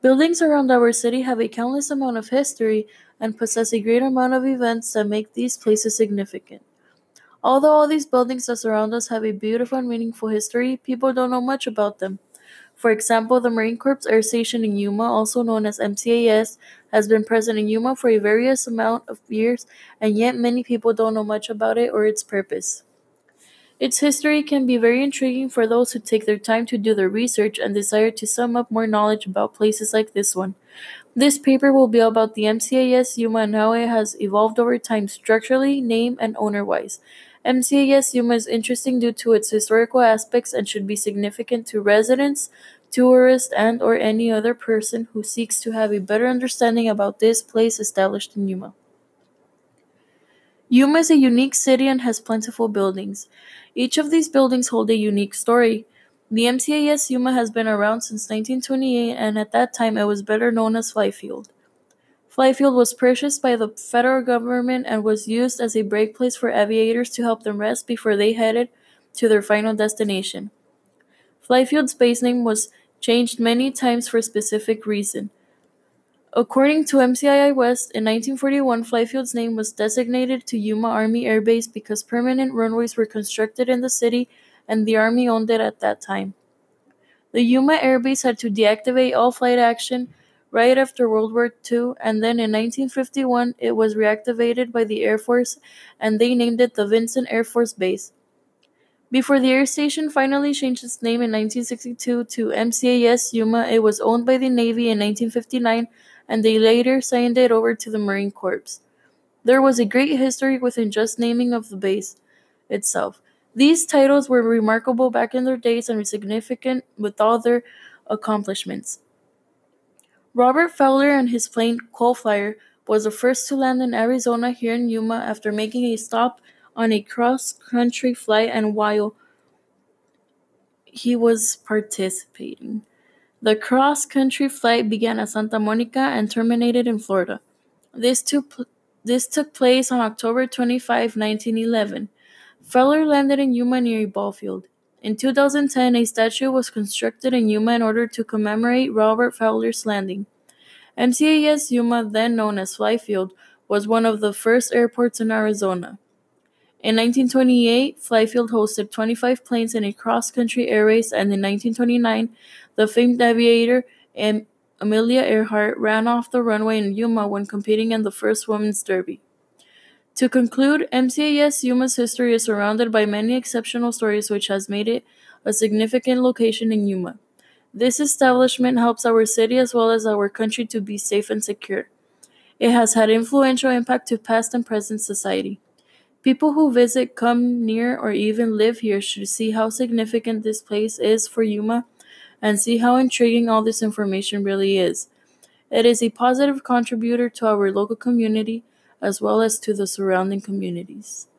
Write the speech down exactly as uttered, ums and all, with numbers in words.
Buildings around our city have a countless amount of history and possess a great amount of events that make these places significant. Although all these buildings that surround us have a beautiful and meaningful history, people don't know much about them. For example, the Marine Corps Air Station in Yuma, also known as M C A S, has been present in Yuma for a various amount of years, and yet many people don't know much about it or its purpose. Its history can be very intriguing for those who take their time to do their research and desire to sum up more knowledge about places like this one. This paper will be about the M C A S Yuma and how it has evolved over time structurally, name, and owner-wise. M C A S Yuma is interesting due to its historical aspects and should be significant to residents, tourists, and or any other person who seeks to have a better understanding about this place established in Yuma. Yuma is a unique city and has plentiful buildings. Each of these buildings hold a unique story. The M C A S Yuma has been around since nineteen twenty-eight, and at that time it was better known as Flyfield. Flyfield was purchased by the federal government and was used as a break place for aviators to help them rest before they headed to their final destination. Flyfield's base name was changed many times for a specific reason. According to M C I I West, in nineteen forty-one, Flyfield's name was designated to Yuma Army Air Base because permanent runways were constructed in the city and the Army owned it at that time. The Yuma Air Base had to deactivate all flight action right after World War Two, and then in nineteen fifty-one it was reactivated by the Air Force and they named it the Vinson Air Force Base. Before the air station finally changed its name in nineteen sixty-two to M C A S Yuma, it was owned by the Navy in nineteen fifty-nine, and they later signed it over to the Marine Corps. There was a great history within just naming of the base itself. These titles were remarkable back in their days and significant with all their accomplishments. Robert Fowler and his plane Coal Flyer was the first to land in Arizona here in Yuma after making a stop on a cross-country flight and while he was participating. The cross-country flight began at Santa Monica and terminated in Florida. This took, this took place on October twenty-fifth, nineteen eleven. Fowler landed in Yuma near a ball field. In two thousand ten, a statue was constructed in Yuma in order to commemorate Robert Fowler's landing. M C A S Yuma, then known as Flyfield, was one of the first airports in Arizona. In nineteen twenty-eight, Flyfield hosted twenty-five planes in a cross-country air race, and in nineteen twenty-nine, the famed aviator Am- Amelia Earhart ran off the runway in Yuma when competing in the first Women's Derby. To conclude, M C A S Yuma's history is surrounded by many exceptional stories which has made it a significant location in Yuma. This establishment helps our city as well as our country to be safe and secure. It has had influential impact to past and present society. People who visit, come near, or even live here should see how significant this place is for Yuma and see how intriguing all this information really is. It is a positive contributor to our local community as well as to the surrounding communities.